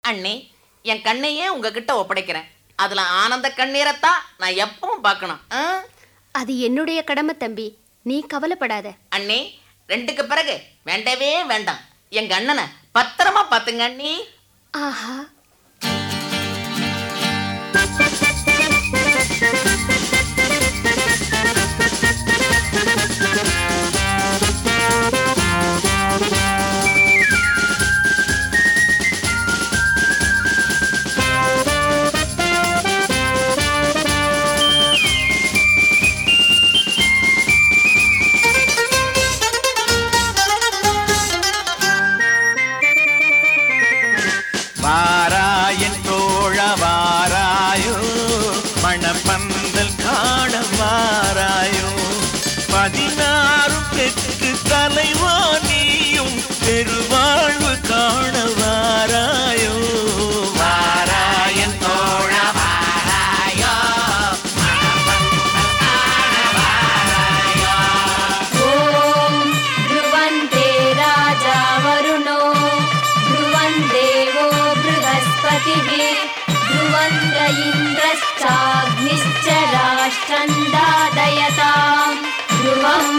அண்ணே, என் கண்ணையே உங்ககிட்ட ஒப்படைக்கிறேன். அதுல ஆனந்த கண்ணீரைத்தான் நான் எப்பவும் பார்க்கணும். அது என்னுடைய கடமை தம்பி, நீ கவலைப்படாத. அண்ணே, 2க்கு பிறகு வேண்டவே வேண்டாம். எங்க அண்ணனை பத்திரமா பாத்துங்க அண்ணி. ஆஹா, வாராயன் தோழ வாராயோ, மணப்பந்தல் காண வாராயோ, 16 பெற்று தலைவா நீயும் பெருவாழ்வு காண வாராயோ. வாராயன் தோழ வாராயோ, ஓம் த்ருவந்தே ராஜா வருணோ த்ருவன் தேவோ बृहस्पतिः ध्रुवन्त इन्द्रश्चाग्निश्च राष्ट्रन्दादयतां ध्रुवम्.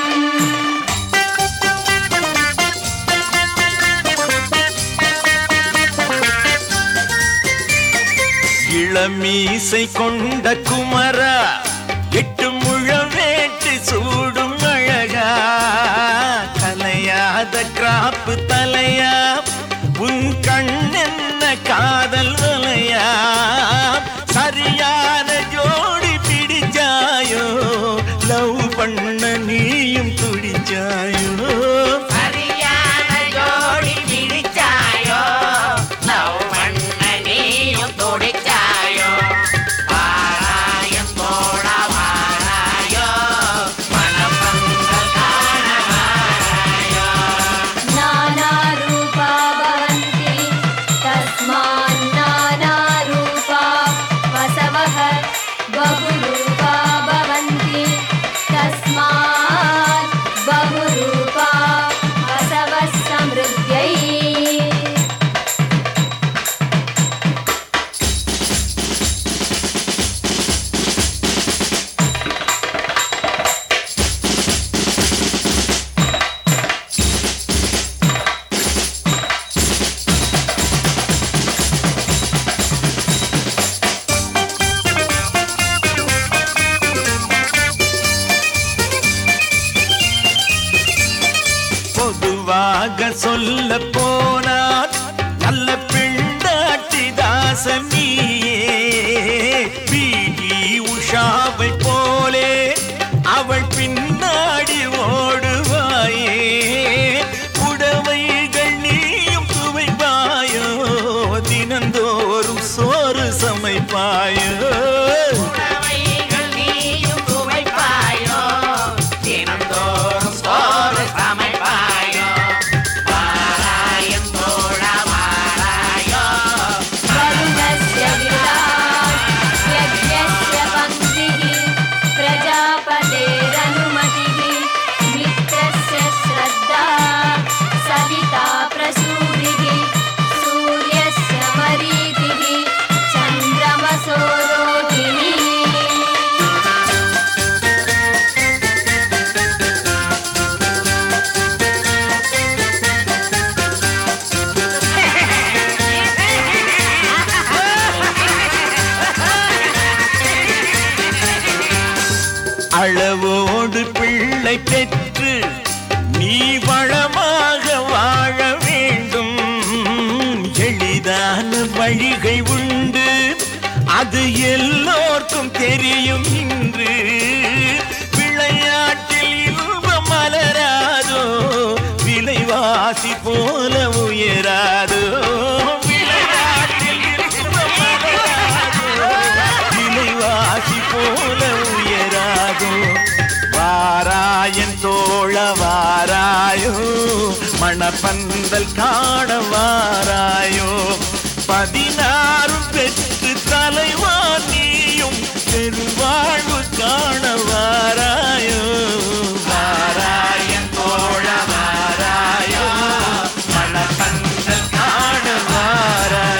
இளமீசை கொண்ட குமரா, 8 முழவேட்டு சூடும் அழகா, கலையாத கிராப்பு தலையா, உன் கண்ணென்ன காதல் வலையா, சரியான ஜோடி பிடிச்சாயோ, லவ் பண்ண நீயும் துடிச்சாயோ. சரியான ஜோடி பிடிச்சாயோ, லவ் பண்ண நீயும் துடிச்சாயோ. வாராயம் தோழ வாராயோ, மணப்பந்தல் காண வாராயோ. नाना रूपा भवन्ति तस्मान् नाना रूपा वसवः बहुरूपा भवन्ति तस्मात् बहुरूपा वसवः समृद्ध्यै. பொதுவாக சொல்ல போனார் நல்ல பிண்டாட்டி தாசனியே, பிடி உஷாவை போலே அவள் பின்னாடி ஓடுவாயே, புடவைகள் நீயும் துவைப்பாயோ, தினந்தோறும் சோறு சமைப்பாயோ. वरुणस्य विराट् यज्ञस्य पङ्क्तिः प्रजापतेरनुमतिः मित्रस्य श्रद्धा सविता प्रसूरिः सूर्यस्य मरीतिः चन्द्रमसो रोहिणी. அளவோடு பிள்ளை பெற்று நீ வளமாக வாழ வேண்டும், எளிதான வழிகை உண்டு, அது எல்லோர்க்கும் தெரியும் இன்று. விளையாட்டில் இன்பம் மலராதோ, விலைவாசி போல உயராதோ. விளையாட்டில் இன்பம் மலராதோ, விலைவாசி போல உயராதோ. வாராயன் தோழ வாராயோ, மணப்பந்தல் காண வாராயோ, 16 பெற்று தலைவா நீயும் பெருவாழ்வு காண வாராயோ. வாராயன் தோழ வாராயோ, மணப்பந்தல் காண வாராயோ.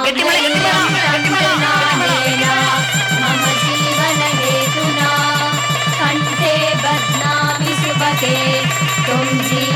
கெட்டிமலை, கெட்டிமலை. मम जीवन हेतुना कंठे बध्नामि सुभगे तुम जी